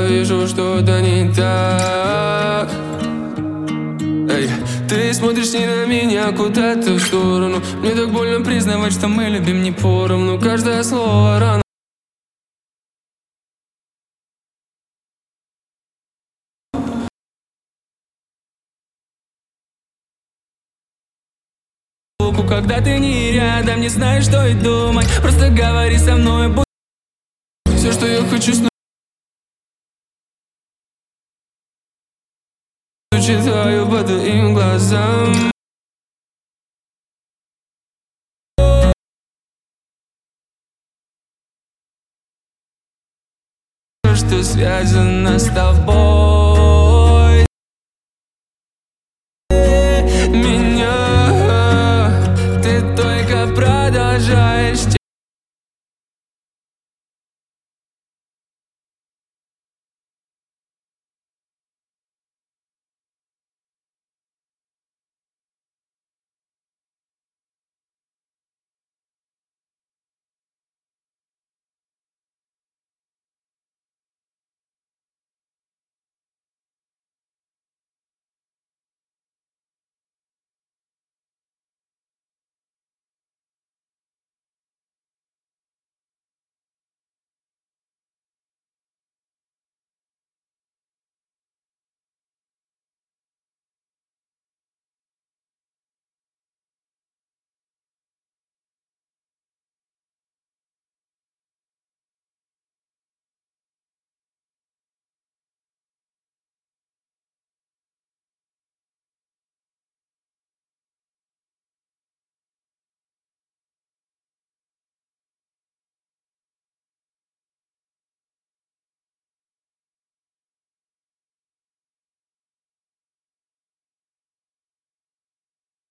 вижу что-то не так. Эй, ты смотришь не на меня, куда-то в сторону. Мне так больно признавать, что мы любим не поровну. Каждое слово рано. Когда ты не рядом, не знаешь, что и думать. Просто говори со мной, будь. Все, что я хочу, читаю по твоим глазам. Что связано с тобой.